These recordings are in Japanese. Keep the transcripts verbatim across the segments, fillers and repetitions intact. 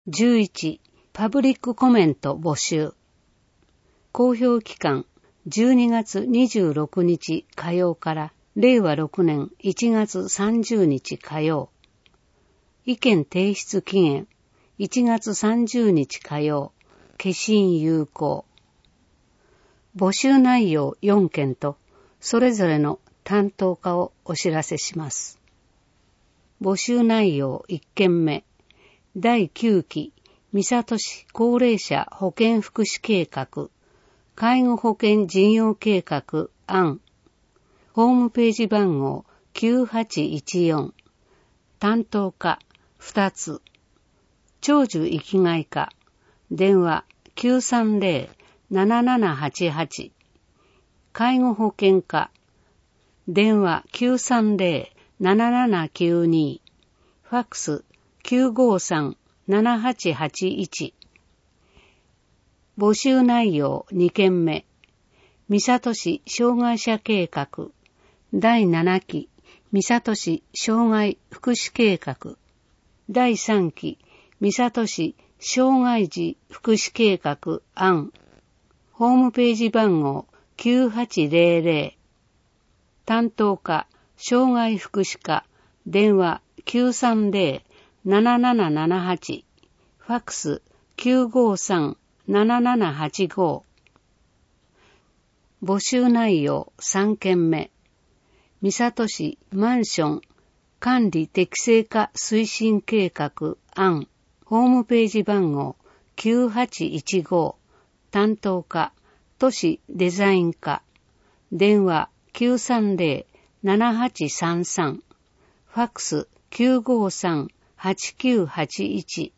じゅういち、パブリックコメント募集。公表期間じゅうにがつにじゅうろくにち火曜かられいわろくねんいちがつさんじゅうにち火曜。意見提出期限いちがつさんじゅうにち火曜。消印有効。募集内容よんけんとそれぞれの担当課をお知らせします。募集内容いっけんめ。だいきゅうき三郷市高齢者保健福祉計画介護保険事業計画案。ホームページ番号きゅうはちいちよん。担当課ふたつ。長寿生きがい課電話きゅうさんぜろ ななななはちはち。介護保険課電話きゅうさんぜろ ななななきゅうに。ファックスきゅうごさん ななはちはちいち。募集内容にけんめ。三郷市障害者計画だいななき三郷市障害福祉計画だいさんき三郷市障害児福祉計画案。ホームページ番号きゅうはちぜろぜろ。担当課障害福祉課電話きゅうさんぜろ なななななはち。ファックスきゅうごさん ななななはちご。募集内容さんけんめ。三郷市マンション管理適正化推進計画案。ホームページ番号きゅうはちいちご。担当課都市デザイン課電話きゅうさんぜろ ななはちさんさん。ファックスきゅうごさん はちきゅうはちいち。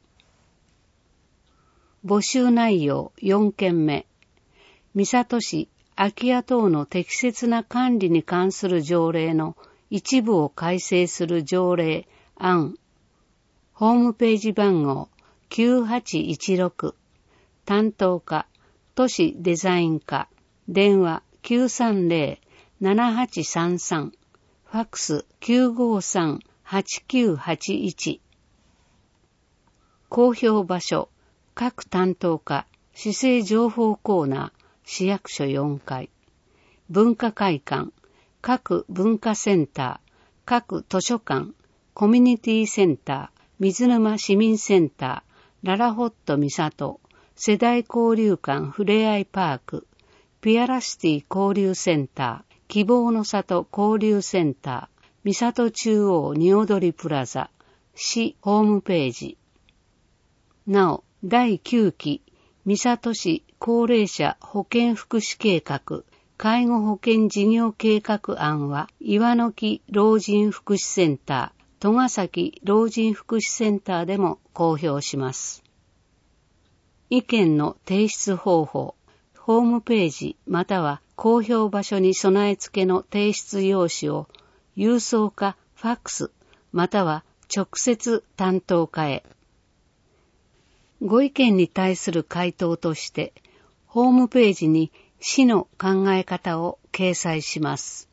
募集内容よんけんめ。三郷市空き家等の適切な管理に関する条例の一部を改正する条例案。ホームページ番号きゅうはちいちろく。担当課都市デザイン課電話きゅうさんぜろ ななはちさんさん。ファックスきゅうごさん はちきゅうはちいち。公表場所各担当課市政情報コーナー市役所よんかい。文化会館各文化センター各図書館コミュニティセンター水沼市民センターララホット三郷世代交流館ふれあいパークピアラシティ交流センター希望の里交流センター三郷中央におどりプラザ市ホームページ。なおだいきゅうき三郷市高齢者保健福祉計画介護保険事業計画案は岩の木老人福祉センター戸ヶ崎老人福祉センターでも公表します。意見の提出方法ホームページまたは公表場所に備え付けの提出用紙を郵送かファックスまたは直接担当課へ。ご意見に対する回答としてホームページに市の考え方を掲載します。